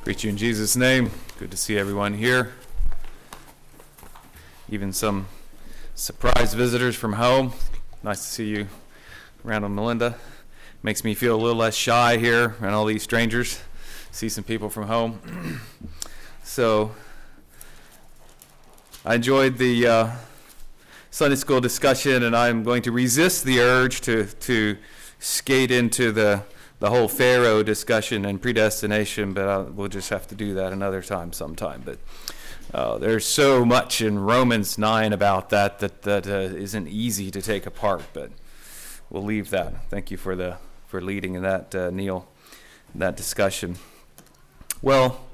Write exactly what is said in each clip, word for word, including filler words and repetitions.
Greet you in Jesus' name. Good to see everyone here. Even some surprise visitors from home. Nice to see you, Randall and Melinda. Makes me feel a little less shy here and all these strangers. See some people from home. So, I enjoyed the uh, Sunday school discussion, and I'm going to resist the urge to to skate into the the whole Pharaoh discussion and predestination, but I'll, we'll just have to do that another time sometime. But uh, there's so much in Romans nine about that that, that uh, isn't easy to take apart, but we'll leave that. Thank you for the for leading in that, uh, Neil, that discussion. Well,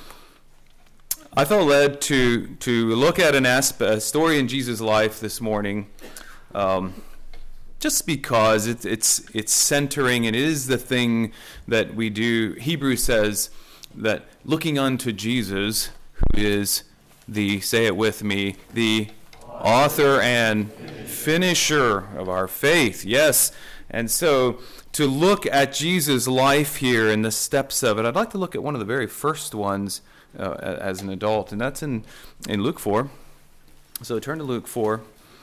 I felt led to to look at an aspect, a story in Jesus' life this morning, um, just because it's it's it's centering, and it is the thing that we do. Hebrews says that looking unto Jesus, who is the, say it with me, the author and finisher of our faith. Yes, and so to look at Jesus' life here and the steps of it, I'd like to look at one of the very first ones uh, as an adult, and that's in, in Luke four. So turn to Luke four.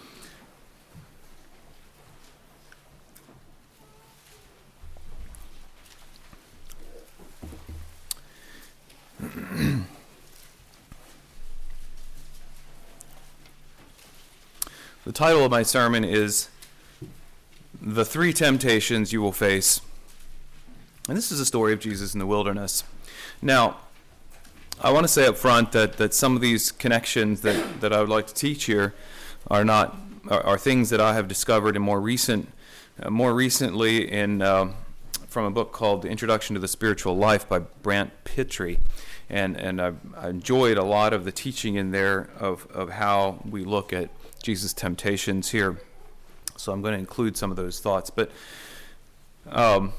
The title of my sermon is The Three Temptations You Will Face. And this is a story of Jesus in the wilderness. Now, I want to say up front that, that some of these connections that, that I would like to teach here are not are, are things that I have discovered in more recent, uh, more recently in uh, from a book called The Introduction to the Spiritual Life by Brant Pitre. And and I, I enjoyed a lot of the teaching in there of, of how we look at Jesus' temptations here. So I'm going to include some of those thoughts. But um,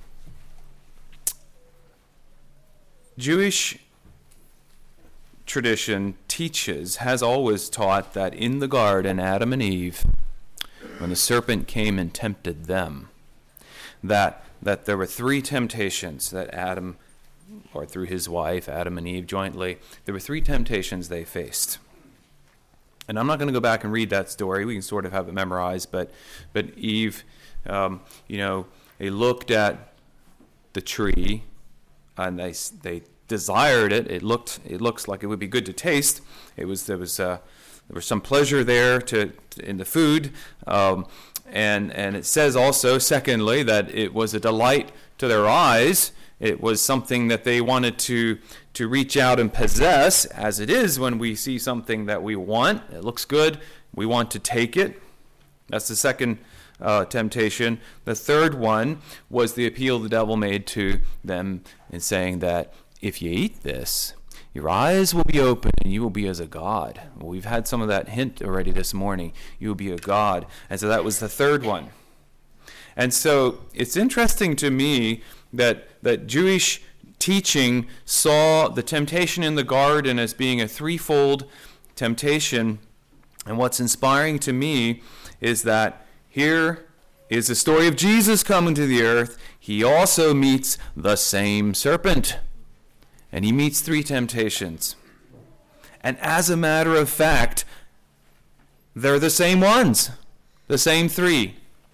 Jewish tradition teaches, has always taught, that in the garden, Adam and Eve, when the serpent came and tempted them, that that there were three temptations that Adam, or through his wife, Adam and Eve jointly, there were three temptations they faced. And I'm not going to go back and read that story. We can sort of have it memorized. But but Eve, um, you know, they looked at the tree, and they they desired it. It looked it looks like it would be good to taste. It was there was uh, there was some pleasure there to, to in the food, um, and and it says also, secondly, that it was a delight to their eyes. It was something that they wanted to, to reach out and possess, as it is when we see something that we want. It looks good. We want to take it. That's the second uh, temptation. The third one was the appeal the devil made to them in saying that if you eat this, your eyes will be open and you will be as a god. Well, we've had some of that hint already this morning. You will be a god. And so that was the third one. And so it's interesting to me that that Jewish teaching saw the temptation in the garden as being a threefold temptation. And what's inspiring to me is that here is the story of Jesus coming to the earth. He also meets the same serpent, and he meets three temptations. And as a matter of fact, they're the same ones, the same three.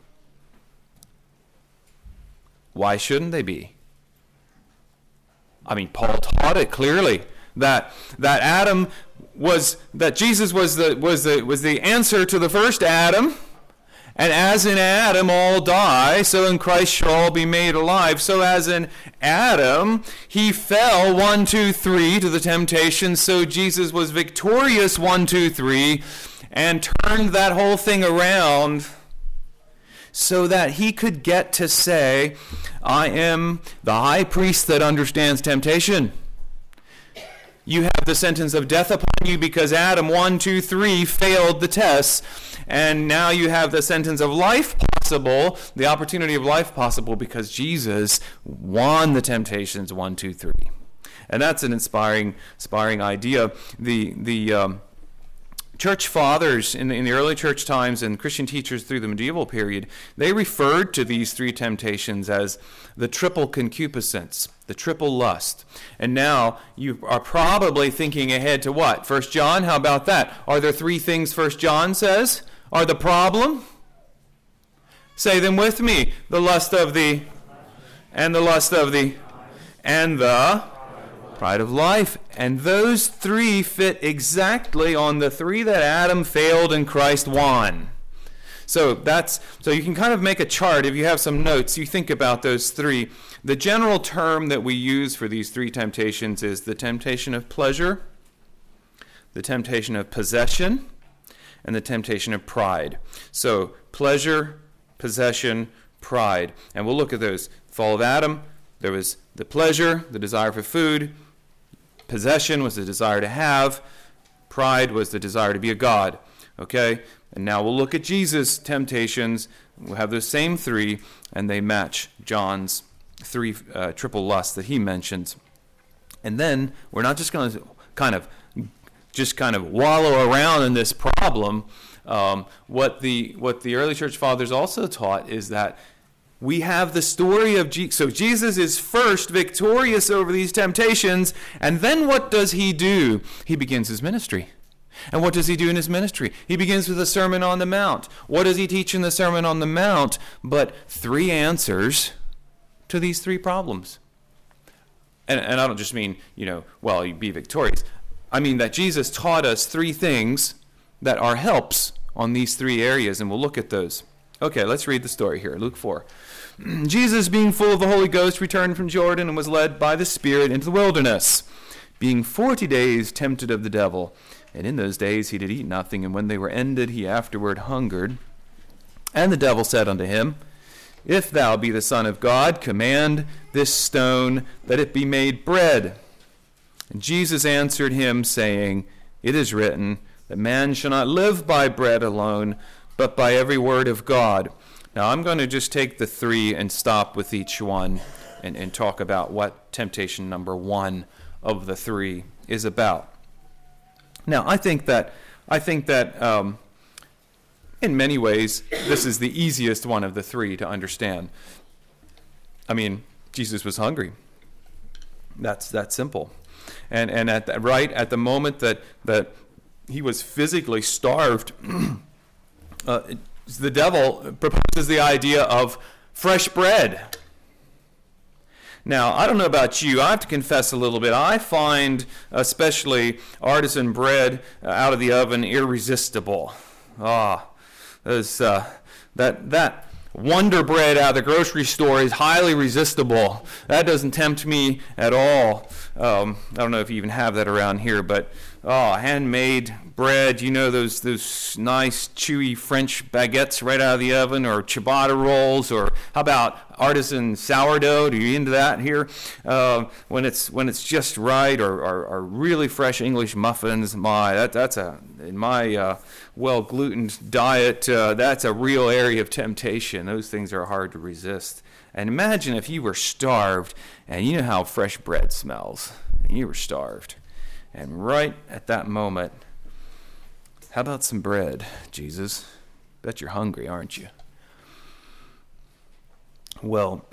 Why shouldn't they be? I mean, Paul taught it clearly that that Adam was that Jesus was the was the was the answer to the first Adam, and as in Adam all die, so in Christ shall all be made alive. So as in Adam he fell one, two, three to the temptation, so Jesus was victorious one, two, three, and turned that whole thing around, so that he could get to say, I am the high priest that understands temptation. You have the sentence of death upon you because Adam one, two, three failed the test. And now you have the sentence of life possible, the opportunity of life possible, because Jesus won the temptations one, two, three. And that's an inspiring, inspiring idea. The, the, um, church fathers in the, in the early church times and Christian teachers through the medieval period, they referred to these three temptations as the triple concupiscence, the triple lust. And now you are probably thinking ahead to what? First John, how about that? Are there three things First John says are the problem? Say them with me. The lust of the, and the lust of the, and the pride of life. And those three fit exactly on the three that Adam failed and Christ won. So that's so you can kind of make a chart. If you have some notes, you think about those three. The general term that we use for these three temptations is the temptation of pleasure, the temptation of possession, and the temptation of pride. So pleasure, possession, pride. And we'll look at those. Fall of Adam, there was the pleasure, the desire for food. Possession was the desire to have. Pride was the desire to be a god. Okay? And now we'll look at Jesus' temptations. We'll have those same three, and they match John's three uh, triple lusts that he mentions. And then we're not just going to kind of just kind of wallow around in this problem. Um, what the what the early church fathers also taught is that we have the story of Jesus. So Jesus is first victorious over these temptations, and then what does he do? He begins his ministry. And what does he do in his ministry? He begins with the Sermon on the Mount. What does he teach in the Sermon on the Mount? But three answers to these three problems. And, and I don't just mean, you know, well, you be victorious. I mean that Jesus taught us three things that are helps on these three areas, and we'll look at those. Okay, let's read the story here, Luke four. Jesus, being full of the Holy Ghost, returned from Jordan and was led by the Spirit into the wilderness, being forty days tempted of the devil. And in those days he did eat nothing, and when they were ended, he afterward hungered. And the devil said unto him, If thou be the Son of God, command this stone that it be made bread. And Jesus answered him, saying, It is written, that man shall not live by bread alone, but by every word of God. Now I'm going to just take the three and stop with each one and, and talk about what temptation number one of the three is about. Now I think that I think that um, in many ways this is the easiest one of the three to understand. I mean, Jesus was hungry. That's that simple. And and at the, right at the moment that that he was physically starved, uh, the devil proposes the idea of fresh bread. Now, I don't know about you. I have to confess a little bit. I find especially artisan bread uh, out of the oven irresistible. Ah, those, uh, that that Wonder Bread out of the grocery store is highly resistible. That doesn't tempt me at all. Um, I don't know if you even have that around here, but oh, handmade bread, you know, those those nice chewy French baguettes right out of the oven, or ciabatta rolls, or how about artisan sourdough? Do you into that here? Uh, when it's when it's just right, or, or, or really fresh English muffins. My that that's a in my uh, well glutened diet. Uh, that's a real area of temptation. Those things are hard to resist. And imagine if you were starved, and you know how fresh bread smells, and you were starved. And right at that moment, how about some bread, Jesus? Bet you're hungry, aren't you? Well,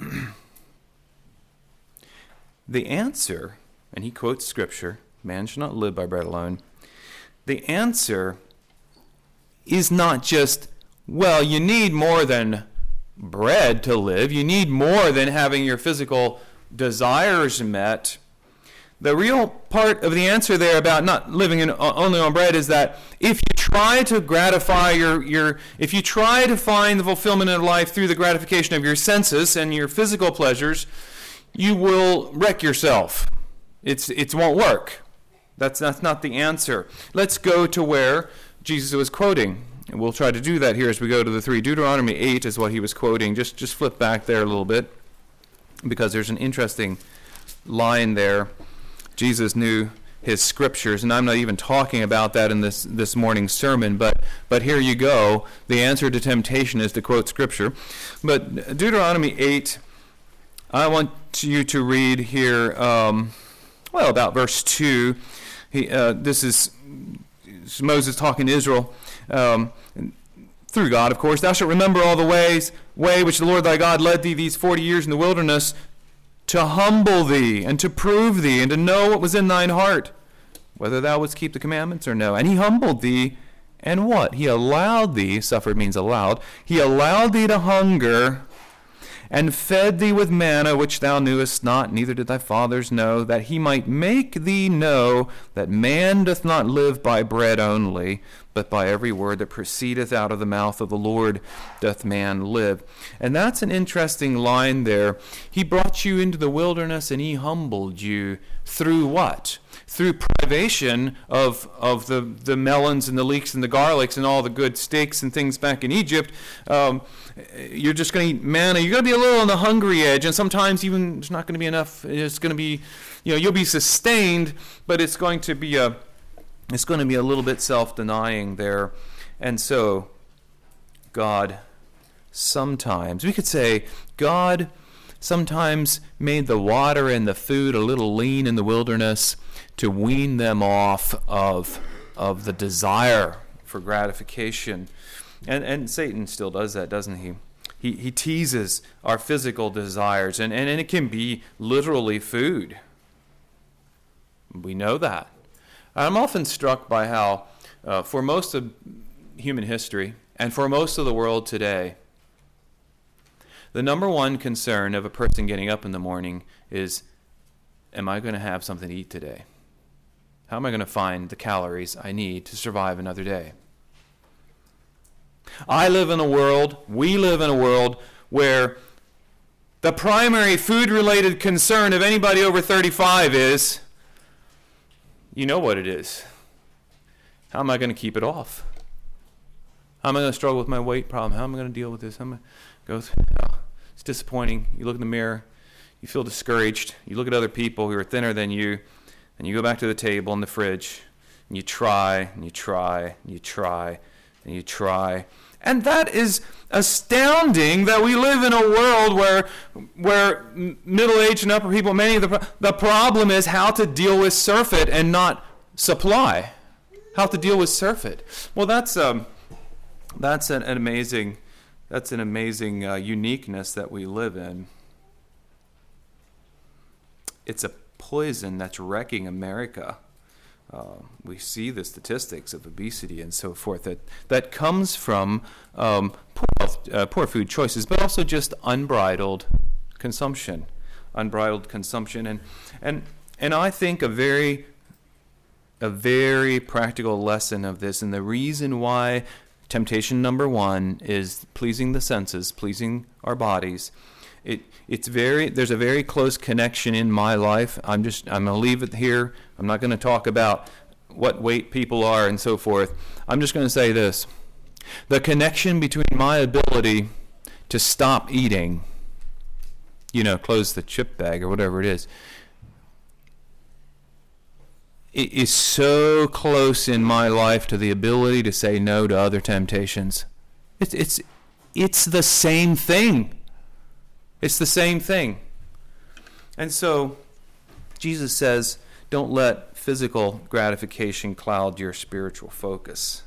the answer, and he quotes Scripture, man shall not live by bread alone. The answer is not just, well, you need more than bread to live. You need more than having your physical desires met. The real part of the answer there about not living in, only on bread is that if you try to gratify your, your, if you try to find the fulfillment of life through the gratification of your senses and your physical pleasures, you will wreck yourself. It's, it won't work. That's, that's not the answer. Let's go to where Jesus was quoting. And we'll try to do that here as we go to the three. Deuteronomy eight is what he was quoting. Just, just flip back there a little bit, because there's an interesting line there. Jesus knew his scriptures, and I'm not even talking about that in this, this morning's sermon, but but here you go. The answer to temptation is to quote scripture. But Deuteronomy eight, I want you to read here, um, well, about verse two. He, uh, this is Moses talking to Israel, um, through God, of course. Thou shalt remember all the ways, way which the Lord thy God led thee these forty years in the wilderness, to humble thee, and to prove thee, and to know what was in thine heart, whether thou wouldst keep the commandments or no. And he humbled thee, and what? He allowed thee, suffered means allowed, he allowed thee to hunger, and fed thee with manna which thou knewest not, neither did thy fathers know, that he might make thee know that man doth not live by bread only, but by every word that proceedeth out of the mouth of the Lord doth man live. And that's an interesting line there. He brought you into the wilderness and he humbled you through what? Through privation of of the, the melons and the leeks and the garlics and all the good steaks and things back in Egypt. Um, you're just going to eat manna. You're going to be a little on the hungry edge, and sometimes even there's not going to be enough. It's going to be, you know, you'll be sustained, but it's going to be a, it's going to be a little bit self-denying there. And so, God sometimes, we could say, God sometimes made the water and the food a little lean in the wilderness to wean them off of of the desire for gratification. And and Satan still does that, doesn't he? He he teases our physical desires, and, and, and it can be literally food. We know that. I'm often struck by how, uh, for most of human history, and for most of the world today, the number one concern of a person getting up in the morning is, am I going to have something to eat today? How am I going to find the calories I need to survive another day? I live in a world, we live in a world, where the primary food-related concern of anybody over thirty-five is, you know what it is. How am I going to keep it off? How am I going to struggle with my weight problem? How am I going to deal with this? How am I go through? Oh, it's disappointing. You look in the mirror, you feel discouraged. You look at other people who are thinner than you, and you go back to the table and the fridge, and you try, and you try, and you try, and you try. And that is astounding that we live in a world where where middle-aged and upper people, many of the the problem is how to deal with surfeit and not supply. How to deal with surfeit. Well, that's um that's an, an amazing that's an amazing uh, uniqueness that we live in. It's a poison that's wrecking America. Uh, we see the statistics of obesity and so forth that, that comes from um, poor, health, uh, poor food choices, but also just unbridled consumption, unbridled consumption, and and and I think a very a very practical lesson of this, and the reason why temptation number one is pleasing the senses, pleasing our bodies. It it's very there's a very close connection in my life. I'm just I'm going to leave it here. I'm not going to talk about what weight people are and so forth. I'm just going to say this. The connection between my ability to stop eating, you know, close the chip bag or whatever it is, it is so close in my life to the ability to say no to other temptations. It's it's it's the same thing. It's the same thing. And so Jesus says, don't let physical gratification cloud your spiritual focus.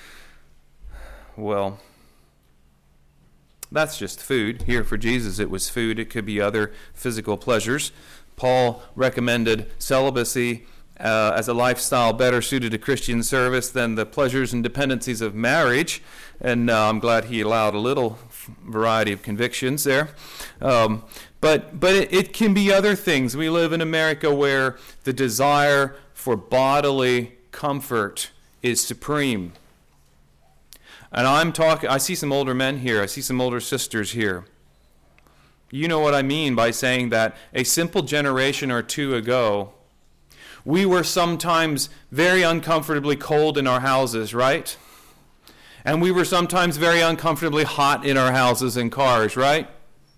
Well, that's just food. Here for Jesus it was food. It could be other physical pleasures. Paul recommended celibacy uh, as a lifestyle better suited to Christian service than the pleasures and dependencies of marriage. And uh, I'm glad he allowed a little variety of convictions there. Um, but but it, it can be other things. We live in America where the desire for bodily comfort is supreme. And I'm talking, I see some older men here. I see some older sisters here. You know what I mean by saying that a simple generation or two ago, we were sometimes very uncomfortably cold in our houses, right? And we were sometimes very uncomfortably hot in our houses and cars, right?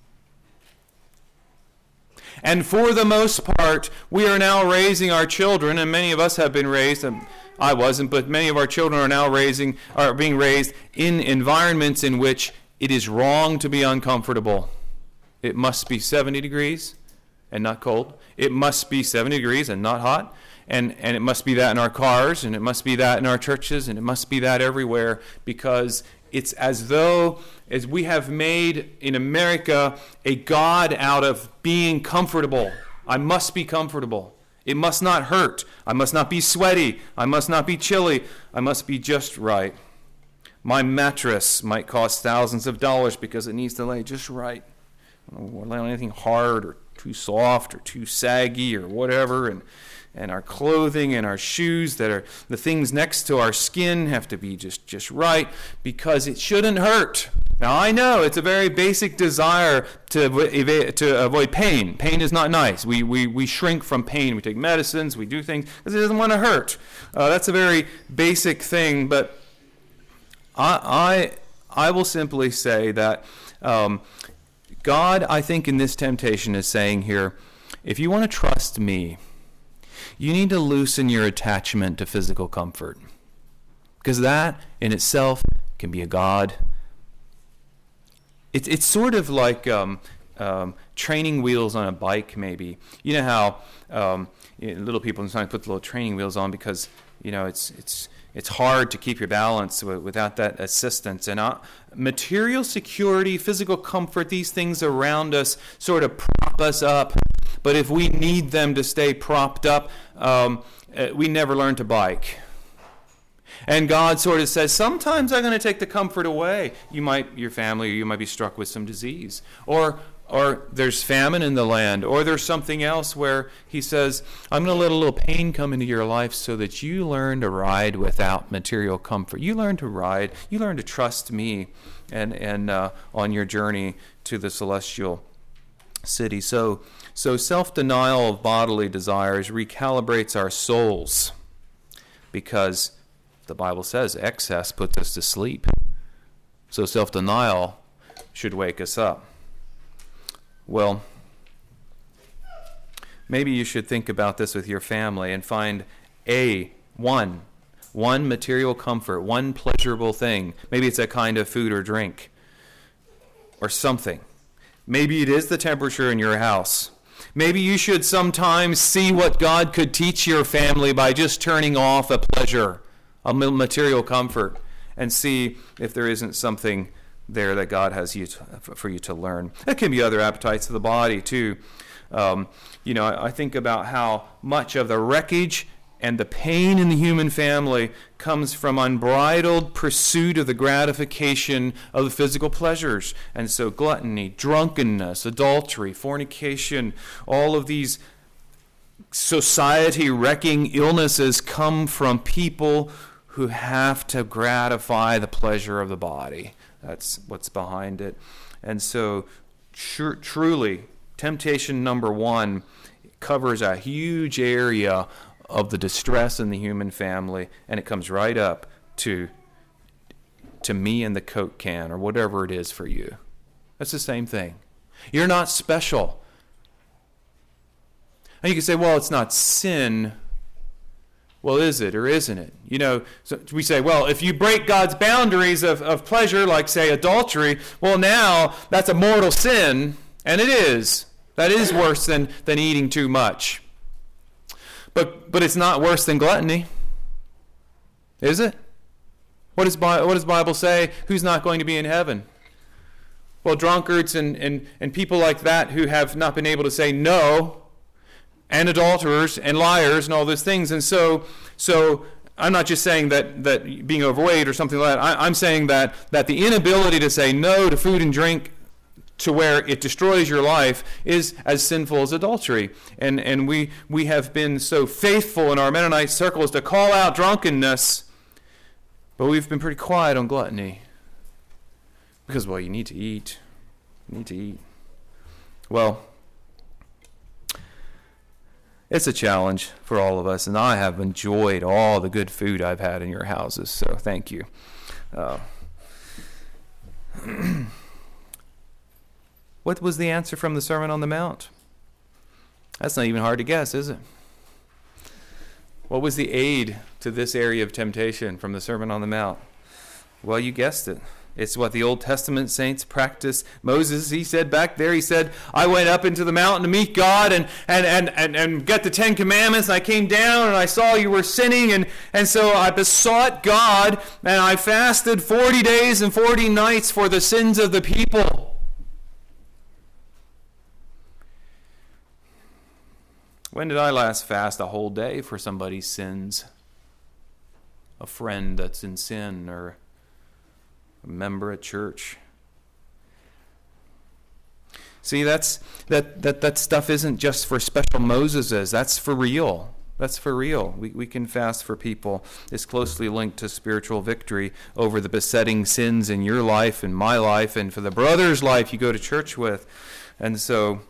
And for the most part, we are now raising our children, and many of us have been raised, and I wasn't, but many of our children are now raising, are being raised in environments in which it is wrong to be uncomfortable. It must be seventy degrees. and not cold. It must be seventy degrees and not hot. And, and it must be that in our cars, and it must be that in our churches, and it must be that everywhere, because it's as though as we have made in America a God out of being comfortable. I must be comfortable. It must not hurt. I must not be sweaty. I must not be chilly. I must be just right. My mattress might cost thousands of dollars because it needs to lay just right. I don't want to lay on anything hard or too soft or too saggy or whatever. And and our clothing and our shoes that are the things next to our skin have to be just, just right because it shouldn't hurt. Now, I know it's a very basic desire to avoid, to avoid pain. Pain is not nice. We, we, we shrink from pain. We take medicines. We do things because it doesn't want to hurt. Uh, that's a very basic thing. But I, I, I will simply say that um, God, I think, in this temptation is saying here, if you want to trust me, you need to loosen your attachment to physical comfort, because that in itself can be a god. It's it's sort of like um, um, training wheels on a bike, maybe. You know how um, you know, little people sometimes put the little training wheels on because you know it's it's it's hard to keep your balance without that assistance. And uh, material security, physical comfort, these things around us sort of prop us up. But if we need them to stay propped up, um, we never learn to bike. And God sort of says, sometimes I'm going to take the comfort away. You might, your family, or you might be struck with some disease. Or or there's famine in the land. Or there's something else where he says, I'm going to let a little pain come into your life so that you learn to ride without material comfort. You learn to ride. You learn to trust me and, and uh, on your journey to the celestial city. So, so self-denial of bodily desires recalibrates our souls, because the Bible says excess puts us to sleep. So self-denial should wake us up. Well, maybe you should think about this with your family and find a one, one material comfort, one pleasurable thing. Maybe it's a kind of food or drink or something. Maybe it is the temperature in your house. Maybe you should sometimes see what God could teach your family by just turning off a pleasure, a material comfort, and see if there isn't something there that God has you to, for you to learn. That can be other appetites of the body too. Um, you know, I, I think about how much of the wreckage and the pain in the human family comes from unbridled pursuit of the gratification of the physical pleasures. And so gluttony, drunkenness, adultery, fornication, all of these society-wrecking illnesses come from people who have to gratify the pleasure of the body. That's what's behind it. And so tr- truly, temptation number one covers a huge area of the distress in the human family, and it comes right up to to me and the Coke can, or whatever it is for you. That's the same thing. You're not special. And you can say, well, it's not sin. Well, is it or isn't it? You know, so we say, well, if you break God's boundaries of, of pleasure, like, say, adultery, well, now that's a mortal sin, and it is. That is worse than, than eating too much. But but it's not worse than gluttony, is it? What does what does the Bible say? Who's not going to be in heaven? Well, drunkards and, and, and people like that who have not been able to say no, and adulterers and liars and all those things. And so so I'm not just saying that, that being overweight or something like that. I, I'm saying that that the inability to say no to food and drink to where it destroys your life is as sinful as adultery. And and we we have been so faithful in our Mennonite circles to call out drunkenness, but we've been pretty quiet on gluttony. Because, well, you need to eat. You need to eat. Well, it's a challenge for all of us, and I have enjoyed all the good food I've had in your houses, so thank you. Uh, What was the answer from the Sermon on the Mount? That's not even hard to guess, is it? What was the aid to this area of temptation from the Sermon on the Mount? Well, you guessed it. It's what the Old Testament saints practice. Moses, he said back there, he said, I went up into the mountain to meet God and and and, and, and get the Ten Commandments, and I came down and I saw you were sinning, and, and so I besought God, and I fasted forty days and forty nights for the sins of the people. When did I last fast a whole day for somebody's sins? A friend that's in sin, or a member at church. See, that's that that that stuff isn't just for special Moseses. That's for real. That's for real. We we can fast for people. It's closely linked to spiritual victory over the besetting sins in your life and my life, and for the brother's life you go to church with. And so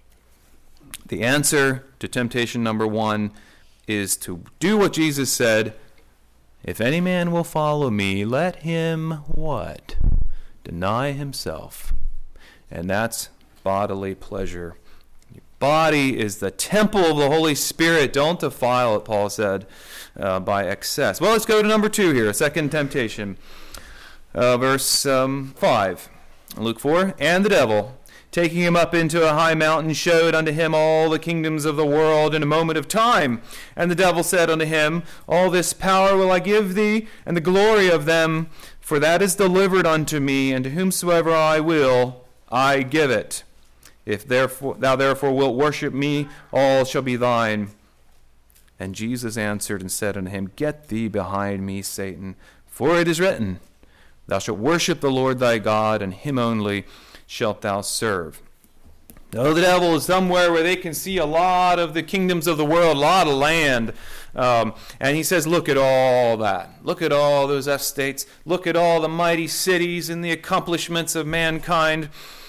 the answer to temptation number one is to do what Jesus said. If any man will follow me, let him what? Deny himself. And that's bodily pleasure. Your body is the temple of the Holy Spirit. Don't defile it, Paul said, uh, by excess. Well, let's go to number two here, a second temptation. Uh, verse um, five, Luke four. And the devil, taking him up into a high mountain, showed unto him all the kingdoms of the world in a moment of time. And the devil said unto him, all this power will I give thee, and the glory of them, for that is delivered unto me, and to whomsoever I will, I give it. If therefore thou therefore wilt worship me, all shall be thine. And Jesus answered and said unto him, get thee behind me, Satan, for it is written, thou shalt worship the Lord thy God, and him only shalt thou serve. Now the devil is somewhere where they can see a lot of the kingdoms of the world, a lot of land. Um, and he says, look at all that. Look at all those estates. Look at all the mighty cities and the accomplishments of mankind.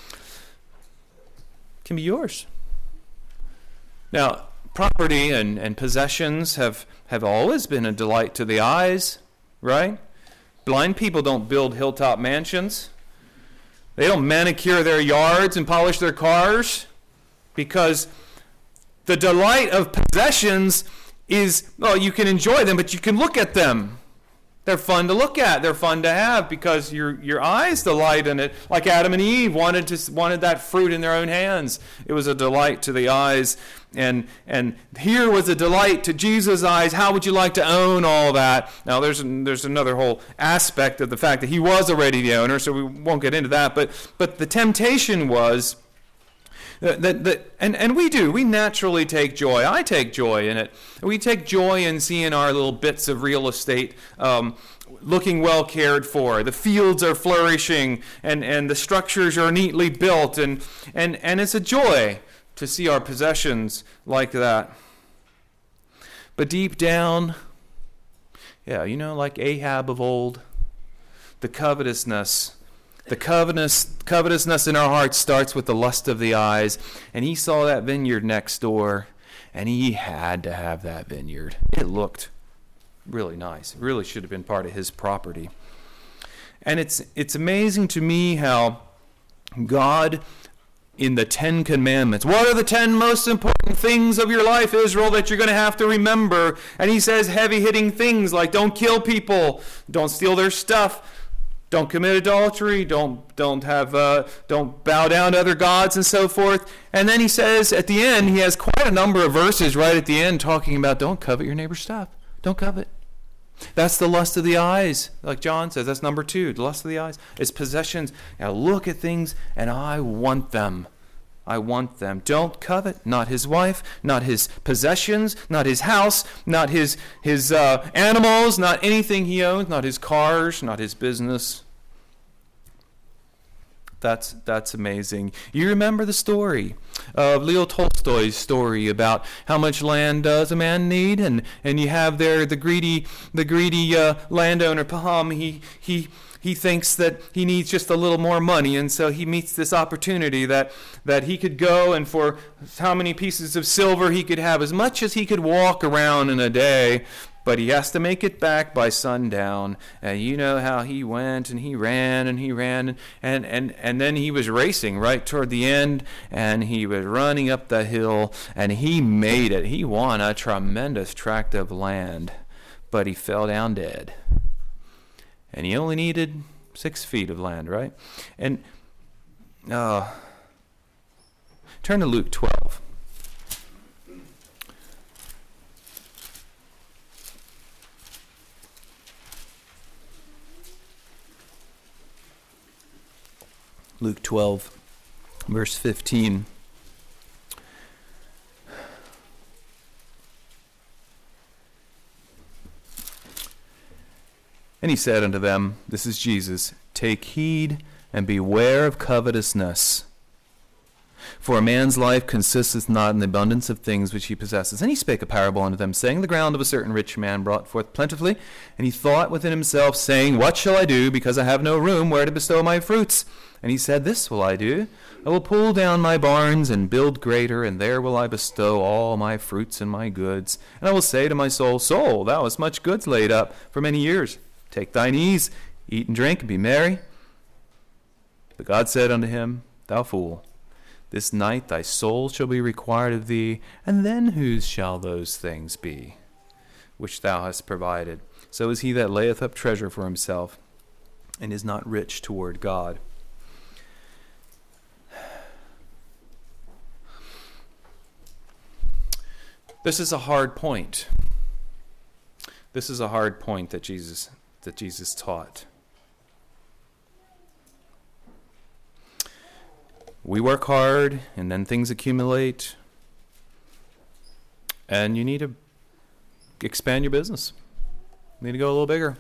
Can be yours. Now, property and, and possessions have, have always been a delight to the eyes, right? Blind people don't build hilltop mansions. They don't manicure their yards and polish their cars, because the delight of possessions is, well, you can enjoy them, but you can look at them. They're fun to look at. They're fun to have because your your eyes delight in it. Like Adam and Eve wanted to wanted that fruit in their own hands. It was a delight to the eyes, and and here was a delight to Jesus' eyes. How would you like to own all that? Now there's there's another whole aspect of the fact that he was already the owner, so we won't get into that. But but the temptation was that, that, that and and we do we naturally take joy. I take joy in it. We take joy in seeing our little bits of real estate um, looking well cared for. The fields are flourishing, and, and the structures are neatly built, and, and, and it's a joy to see our possessions like that. But deep down, yeah, you know, like Ahab of old, the covetousness, the covetous, covetousness in our hearts starts with the lust of the eyes, and he saw that vineyard next door, and he had to have that vineyard. It looked really nice. It really should have been part of his property. And it's it's amazing to me how God, in the Ten Commandments, what are the ten most important things of your life, Israel, that you're going to have to remember? And he says heavy-hitting things like don't kill people, don't steal their stuff, don't commit adultery, don't don't have uh, don't bow down to other gods, and so forth. And then he says at the end, he has quite a number of verses right at the end talking about don't covet your neighbor's stuff. Don't covet. That's the lust of the eyes, like John says. That's number two, the lust of the eyes. It's possessions. Now look at things, and I want them. I want them. Don't covet. Not his wife, not his possessions, not his house, not his his uh, animals, not anything he owns, not his cars, not his business. That's that's amazing. You remember the story of Leo Tolstoy's story about how much land does a man need, and, and you have there the greedy the greedy uh, landowner Paham. He he he thinks that he needs just a little more money, and so he meets this opportunity that that he could go, and for how many pieces of silver he could have, as much as he could walk around in a day. But he has to make it back by sundown. And you know how he went and he ran and he ran. And, and, and then he was racing right toward the end. And he was running up the hill. And he made it. He won a tremendous tract of land. But he fell down dead. And he only needed Six feet of land, right? And uh, turn to Luke twelve. Luke twelve, verse fifteen. And he said unto them, this is Jesus, take heed and beware of covetousness. For a man's life consisteth not in the abundance of things which he possesses. And he spake a parable unto them, saying, the ground of a certain rich man brought forth plentifully. And he thought within himself, saying, what shall I do, because I have no room where to bestow my fruits? And he said, this will I do. I will pull down my barns and build greater, and there will I bestow all my fruits and my goods. And I will say to my soul, soul, thou hast much goods laid up for many years. Take thine ease, eat and drink, and be merry. But God said unto him, thou fool, this night thy soul shall be required of thee, and then whose shall those things be which thou hast provided? So is he that layeth up treasure for himself, and is not rich toward God. This is a hard point. This is a hard point that Jesus that Jesus taught. We work hard, and then things accumulate, and you need to expand your business. You need to go a little bigger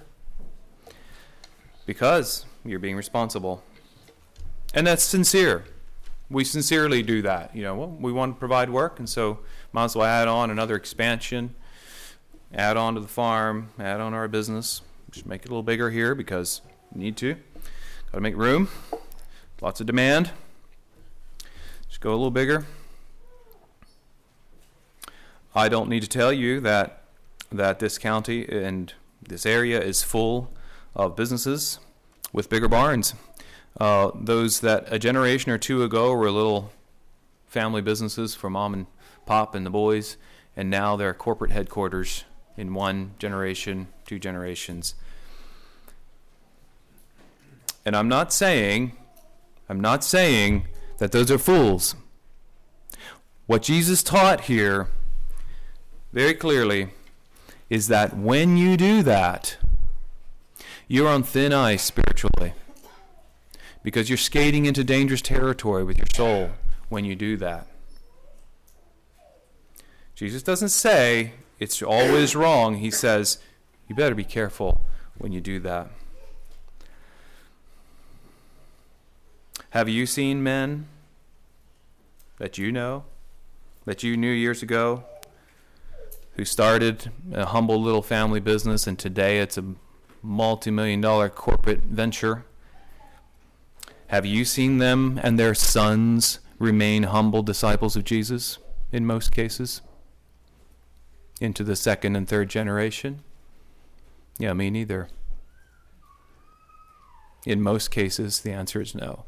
because you're being responsible. And that's sincere. We sincerely do that. You know, well, we want to provide work, and so might as well add on another expansion, add on to the farm, add on to our business. Just make it a little bigger here because you need to. Got to make room. Lots of demand. Just go a little bigger. I don't need to tell you that that this county and this area is full of businesses with bigger barns. Uh, those that a generation or two ago were little family businesses for mom and pop and the boys, and now they're corporate headquarters in one generation, two generations. And I'm not saying, I'm not saying that those are fools. What Jesus taught here very clearly is that when you do that, you're on thin ice spiritually, because you're skating into dangerous territory with your soul when you do that. Jesus doesn't say it's always wrong. He says you better be careful when you do that. Have you seen men that you know, that you knew years ago, who started a humble little family business and today it's a multi-million dollar corporate venture? Have you seen them and their sons remain humble disciples of Jesus in most cases? Into the second and third generation? Yeah, me neither. In most cases, the answer is no.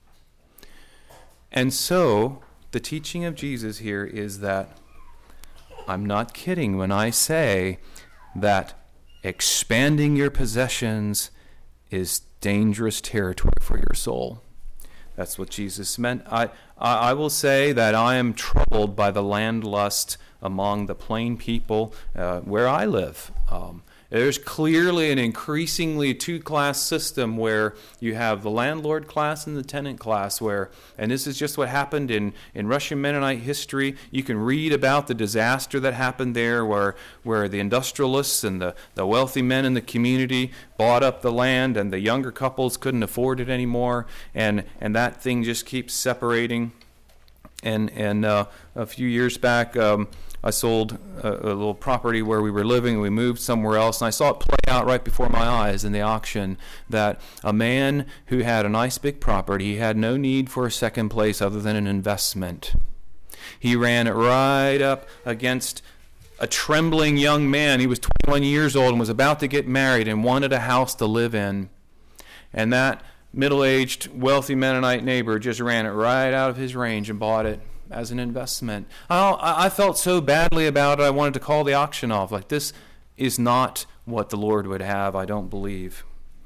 And so, the teaching of Jesus here is that I'm not kidding when I say that expanding your possessions is dangerous territory for your soul. That's what Jesus meant. I, I, I will say that I am troubled by the land lust among the plain people uh, where I live. Um, There's clearly an increasingly two-class system where you have the landlord class and the tenant class, where, and this is just what happened in, in Russian Mennonite history. You can read about the disaster that happened there, where where the industrialists and the, the wealthy men in the community bought up the land and the younger couples couldn't afford it anymore, and, and that thing just keeps separating. And, and uh, a few years back, um, I sold a, a little property where we were living. We moved somewhere else, and I saw it play out right before my eyes in the auction that a man who had a nice big property, he had no need for a second place other than an investment. He ran it right up against a trembling young man. He was twenty-one years old and was about to get married and wanted a house to live in. And that middle-aged, wealthy Mennonite neighbor just ran it right out of his range and bought it as an investment. I, I felt so badly about it, I wanted to call the auction off. Like, this is not what the Lord would have, I don't believe.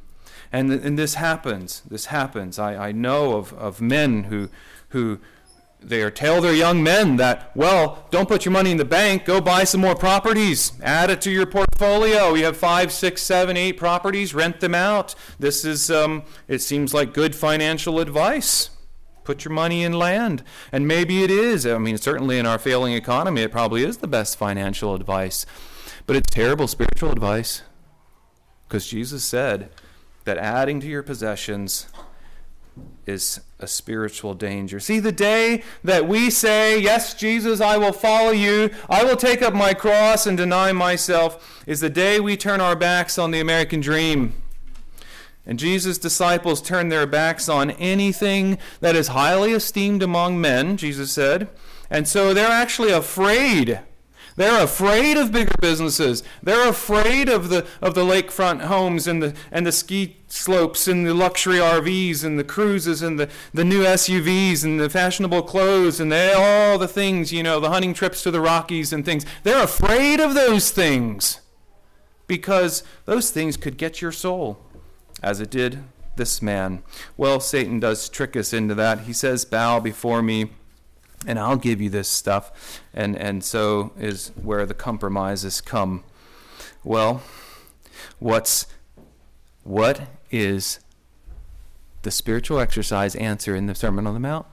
And, and this happens. This happens. I, I know of, of men who who they are tell their young men that, well, don't put your money in the bank, go buy some more properties, add it to your portfolio. You have five, six, seven, eight properties, rent them out. This is, um, it seems like good financial advice. Put your money in land. And maybe it is. I mean, certainly in our failing economy, it probably is the best financial advice. But it's terrible spiritual advice. Because Jesus said that adding to your possessions is a spiritual danger. See, the day that we say, yes, Jesus, I will follow you, I will take up my cross and deny myself, is the day we turn our backs on the American dream. And Jesus' disciples turn their backs on anything that is highly esteemed among men, Jesus said. And so they're actually afraid. They're afraid of bigger businesses. They're afraid of the of the lakefront homes and the and the ski slopes and the luxury R Vs and the cruises and the, the new S U Vs and the fashionable clothes and the, all the things, you know, the hunting trips to the Rockies and things. They're afraid of those things because those things could get your soul, as it did this man. Well, Satan does trick us into that. He says, bow before me, and I'll give you this stuff. And and so is where the compromises come. Well, what's what is the spiritual exercise answer in the Sermon on the Mount?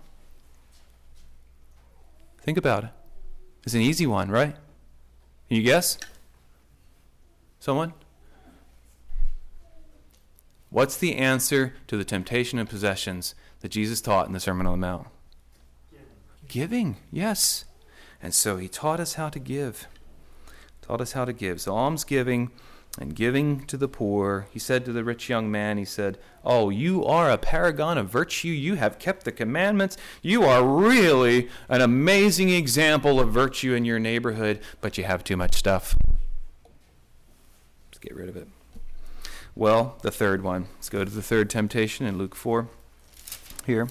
Think about it. It's an easy one, right? Can you guess? Someone? What's the answer to the temptation of possessions that Jesus taught in the Sermon on the Mount? Giving, yes. And so he taught us how to give. Taught us how to give. So almsgiving and giving to the poor. He said to the rich young man, he said, oh, you are a paragon of virtue. You have kept the commandments. You are really an amazing example of virtue in your neighborhood, but you have too much stuff. Let's get rid of it. Well, the third one. Let's go to the third temptation in Luke four here.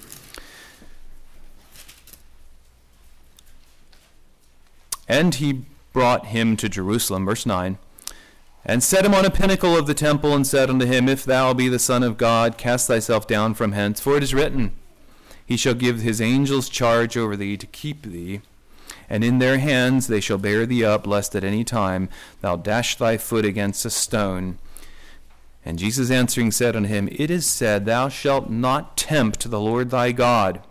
And he brought him to Jerusalem, verse nine, and set him on a pinnacle of the temple, and said unto him, if thou be the Son of God, cast thyself down from hence, for it is written, he shall give his angels charge over thee to keep thee, and in their hands they shall bear thee up, lest at any time thou dash thy foot against a stone. And Jesus answering said unto him, it is said, thou shalt not tempt the Lord thy God.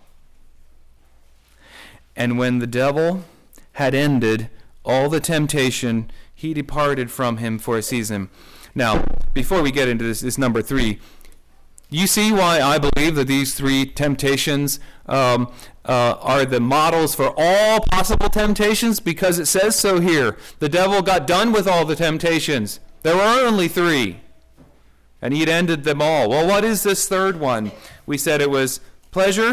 And when the devil had ended all the temptation, he departed from him for a season. Now, before we get into this, this number three, you see why I believe that these three temptations um, uh, are the models for all possible temptations? Because it says so here. The devil got done with all the temptations. There were only three. And he had ended them all. Well, what is this third one? We said it was pleasure.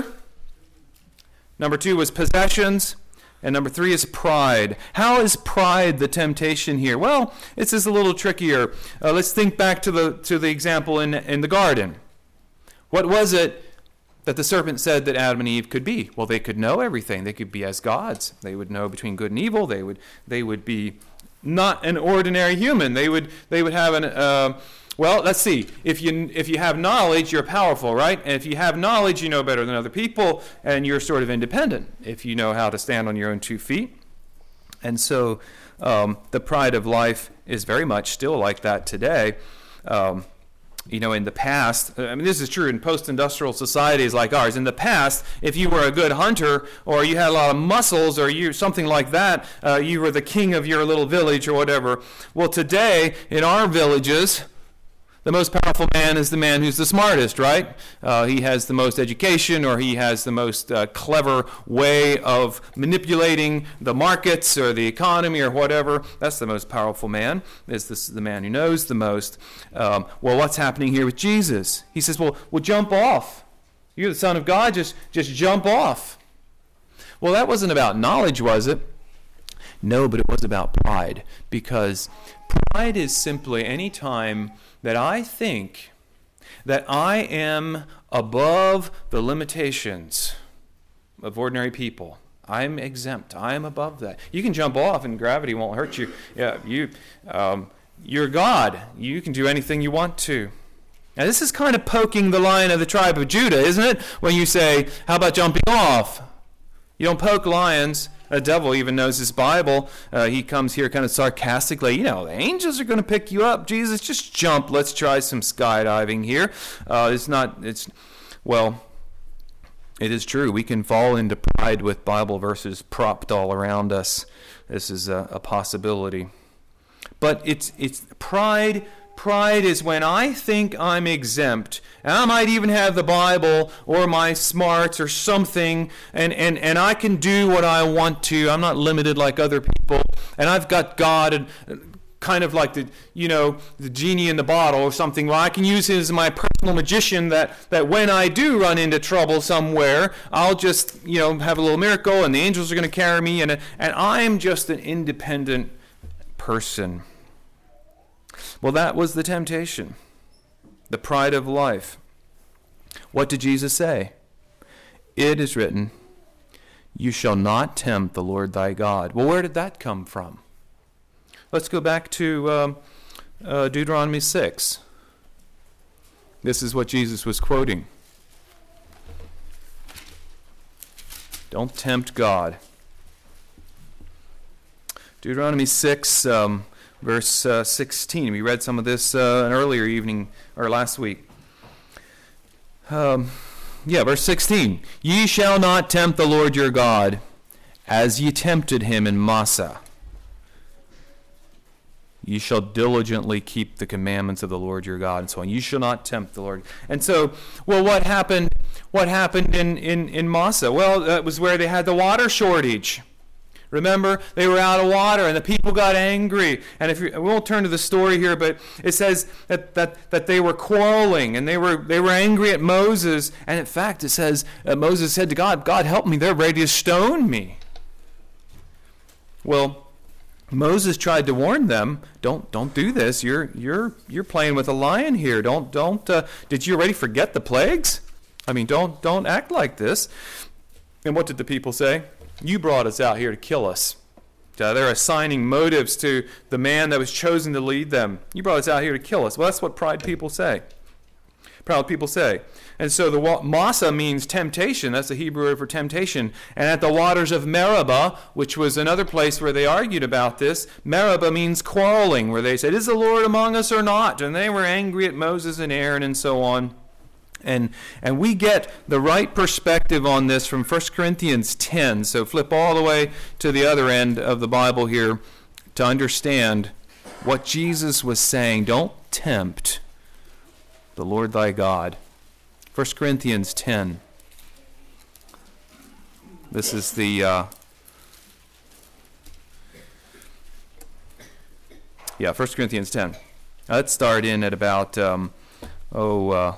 Number two was possessions. And number three is pride. How is pride the temptation here? Well, it's just a little trickier. Uh, let's think back to the to the example in, in the garden. What was it that the serpent said that Adam and Eve could be? Well, they could know everything. They could be as gods. They would know between good and evil. They would they would be not an ordinary human. They would they would have an uh, well, let's see. If you if you have knowledge, you're powerful, right? And if you have knowledge, you know better than other people, and you're sort of independent if you know how to stand on your own two feet. And so um, the pride of life is very much still like that today. Um, you know, in the past, I mean, this is true in post-industrial societies like ours. In the past, if you were a good hunter, or you had a lot of muscles, or you something like that, uh, you were the king of your little village or whatever. Well, today, in our villages, the most powerful man is the man who's the smartest, right? Uh, he has the most education, or he has the most uh, clever way of manipulating the markets or the economy or whatever. That's the most powerful man, is this the man who knows the most. Um, well, what's happening here with Jesus? He says, well, well, jump off. You're the Son of God, just, just jump off. Well, that wasn't about knowledge, was it? No, but it was about pride, because pride is simply any time that I think that I am above the limitations of ordinary people. I'm exempt. I'm above that. You can jump off and gravity won't hurt you. Yeah, you, um, you're God. You can do anything you want to. Now, this is kind of poking the Lion of the tribe of Judah, isn't it? When you say, how about jumping off? You don't poke lions. The devil even knows his Bible. Uh, he comes here kind of sarcastically. You know, the angels are going to pick you up. Jesus, just jump. Let's try some skydiving here. Uh, it's not, it's, well, it is true. We can fall into pride with Bible verses propped all around us. This is a, a possibility. But it's it's pride. Pride is when I think I'm exempt, and I might even have the Bible or my smarts or something, and, and, and I can do what I want to. I'm not limited like other people, and I've got God and kind of like the, you know, the genie in the bottle or something. Well, I can use him as my personal magician that, that when I do run into trouble somewhere, I'll just, you know, have a little miracle, and the angels are going to carry me, and and I'm just an independent person. Well, that was the temptation, the pride of life. What did Jesus say? It is written, you shall not tempt the Lord thy God. Well, where did that come from? Let's go back to um, uh, Deuteronomy six. This is what Jesus was quoting. Don't tempt God. Deuteronomy six, um, verse uh, sixteen. We read some of this uh, an earlier evening, or last week. Um, yeah, verse sixteen. Ye shall not tempt the Lord your God, as ye tempted him in Massah. Ye shall diligently keep the commandments of the Lord your God, and so on. You shall not tempt the Lord. And so, well, what happened? What happened in in in Massah? Well, that was where they had the water shortage. Remember, they were out of water, and the people got angry. And if you, we won't turn to the story here, but it says that, that, that they were quarreling, and they were they were angry at Moses. And in fact, it says uh, Moses said to God, "God, help me! They're ready to stone me." Well, Moses tried to warn them, "Don't don't do this. You're you're you're playing with a lion here. Don't don't. Uh, did you already forget the plagues? I mean, don't don't act like this." And what did the people say? You brought us out here to kill us. Uh, they're assigning motives to the man that was chosen to lead them. You brought us out here to kill us. Well, that's what pride people say. Proud people say. And so the Massah means temptation. That's the Hebrew word for temptation. And at the waters of Meribah, which was another place where they argued about this, Meribah means quarreling, where they said, "Is the Lord among us or not?" And they were angry at Moses and Aaron and so on. And and we get the right perspective on this from First Corinthians ten. So flip all the way to the other end of the Bible here to understand what Jesus was saying. Don't tempt the Lord thy God. First Corinthians ten. This is the... Uh, yeah, First Corinthians ten. Let's start in at about... Um, oh... Uh,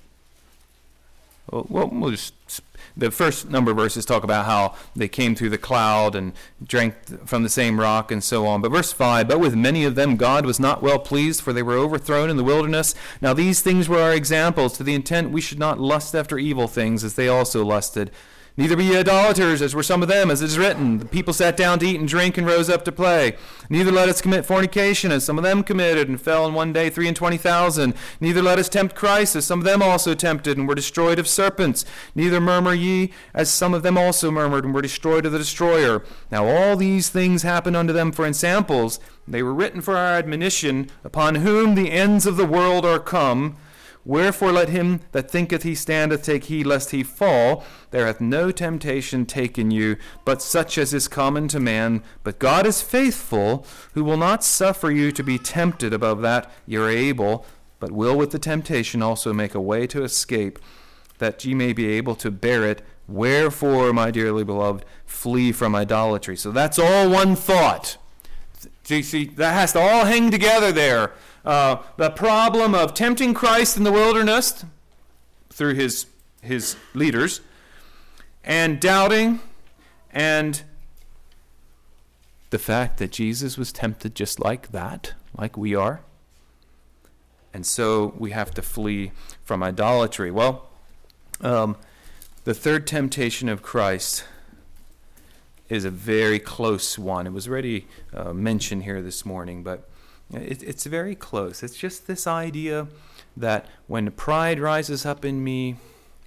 Well, we'll just, the first number of verses talk about how they came through the cloud and drank from the same rock and so on. But verse five, but with many of them God was not well pleased, for they were overthrown in the wilderness. Now these things were our examples, to the intent we should not lust after evil things, as they also lusted. Neither be ye idolaters, as were some of them, as it is written, the people sat down to eat and drink and rose up to play. Neither let us commit fornication, as some of them committed, and fell in one day three and twenty thousand. Neither let us tempt Christ, as some of them also tempted, and were destroyed of serpents. Neither murmur ye, as some of them also murmured, and were destroyed of the destroyer. Now all these things happened unto them for ensamples. They were written for our admonition, upon whom the ends of the world are come. Wherefore let him that thinketh he standeth take heed lest he fall. There hath no temptation taken you, but such as is common to man. But God is faithful, who will not suffer you to be tempted above that ye are able, but will with the temptation also make a way to escape, that ye may be able to bear it. Wherefore, my dearly beloved, flee from idolatry. So that's all one thought. See, see that has to all hang together there. Uh, the problem of tempting Christ in the wilderness through his his leaders, and doubting, and the fact that Jesus was tempted just like that, like we are. And so we have to flee from idolatry. Well, um, the third temptation of Christ is a very close one. It was already uh, mentioned here this morning, but It, it's very close. It's just this idea that when pride rises up in me,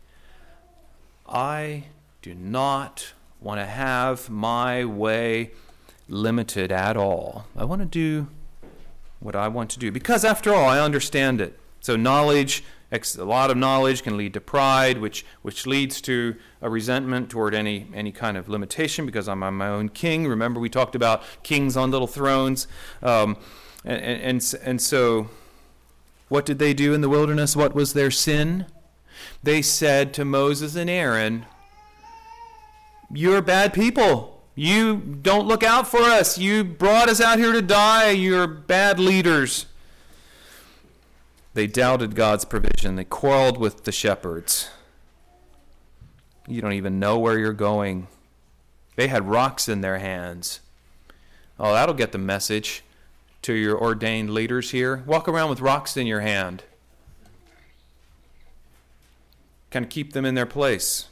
I do not want to have my way limited at all. I want to do what I want to do because, after all, I understand it. So knowledge, a lot of knowledge can lead to pride, which which leads to a resentment toward any any kind of limitation because I'm, I'm my own king. Remember, we talked about kings on little thrones. Um, and, and, and so what did they do in the wilderness? What was their sin? They said to Moses and Aaron, "You're bad people. You don't look out for us. You brought us out here to die. You're bad leaders." They doubted God's provision. They quarreled with the shepherds. You don't even know where you're going. They had rocks in their hands. Oh, that'll get the message to your ordained leaders here. Walk around with rocks in your hand. Kind of keep them in their place.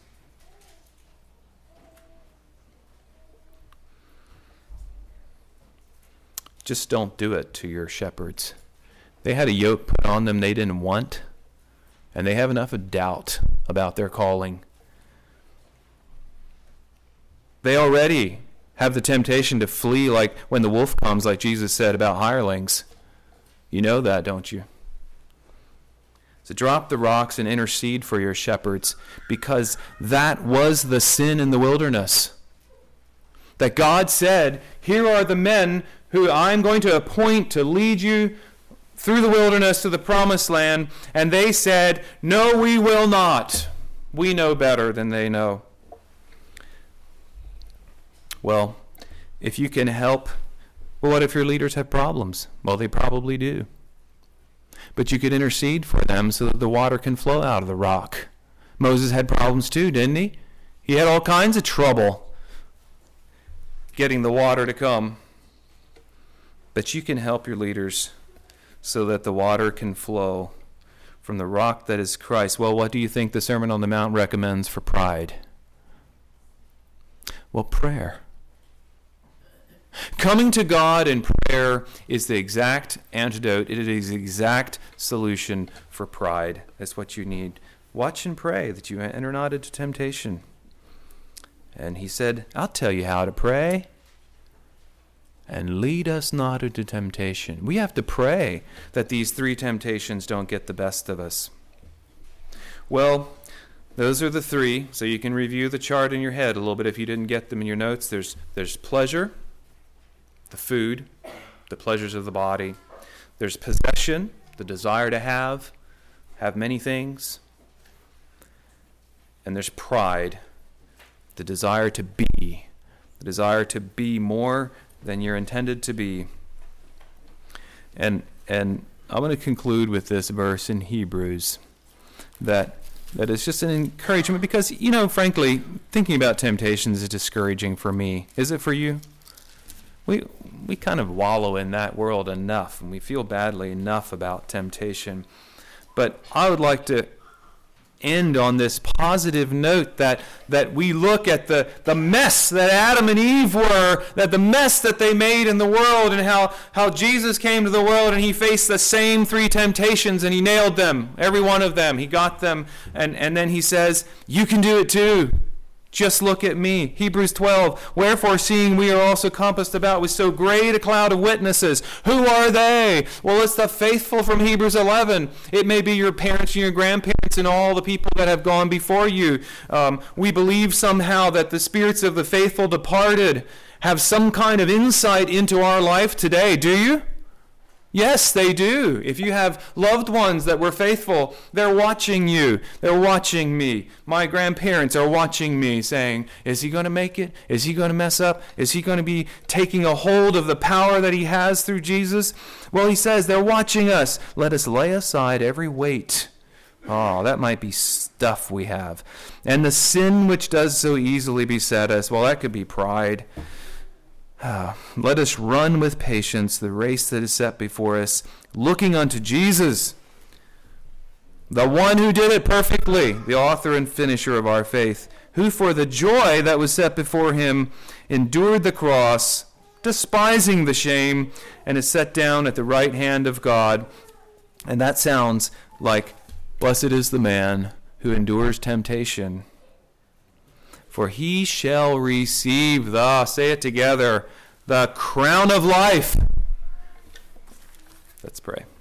Just don't do it to your shepherds. They had a yoke put on them they didn't want, and they have enough of doubt about their calling. They already have the temptation to flee like when the wolf comes, like Jesus said about hirelings. You know that, don't you? So drop the rocks and intercede for your shepherds, because that was the sin in the wilderness. That God said, here are the men who I'm going to appoint to lead you through the wilderness to the promised land, and they said, no, we will not. We know better than they know. Well, if you can help, well, what if your leaders have problems? Well, they probably do. But you could intercede for them so that the water can flow out of the rock. Moses had problems too, didn't he? He had all kinds of trouble getting the water to come. But you can help your leaders so that the water can flow from the rock that is Christ. Well, what do you think the Sermon on the Mount recommends for pride? Well, prayer. Coming to God in prayer is the exact antidote. It is the exact solution for pride. That's what you need. Watch and pray that you enter not into temptation. And he said, I'll tell you how to pray. And lead us not into temptation. We have to pray that these three temptations don't get the best of us. Well, those are the three. So you can review the chart in your head a little bit if you didn't get them in your notes. There's there's pleasure, the food, the pleasures of the body. There's possession, the desire to have, have many things. And there's pride, the desire to be, the desire to be more than you're intended to be. And and I want to conclude with this verse in Hebrews that that is just an encouragement, because, you know, frankly, thinking about temptations is discouraging for me. Is it for you? We we kind of wallow in that world enough, and we feel badly enough about temptation. But I would like to end on this positive note that that we look at the, the mess that Adam and Eve were, that the mess that they made in the world, and how, how Jesus came to the world and he faced the same three temptations and he nailed them, every one of them. He got them, and, and then he says, you can do it too. Just look at me. Hebrews twelve, wherefore seeing we are also compassed about with so great a cloud of witnesses. Who are they? Well, it's the faithful from Hebrews eleven. It may be your parents and your grandparents and all the people that have gone before you. Um, we believe somehow that the spirits of the faithful departed have some kind of insight into our life today. Do you? Yes, they do. If you have loved ones that were faithful, they're watching you. They're watching me. My grandparents are watching me, saying, is he going to make it? Is he going to mess up? Is he going to be taking a hold of the power that he has through Jesus? Well, he says, they're watching us. Let us lay aside every weight. Oh, that might be stuff we have. And the sin which does so easily beset us, well, that could be pride. Uh, let us run with patience the race that is set before us, looking unto Jesus, the one who did it perfectly, the author and finisher of our faith, who for the joy that was set before him endured the cross, despising the shame, and is set down at the right hand of God. And that sounds like, blessed is the man who endures temptation, for he shall receive the, say it together, the crown of life. Let's pray.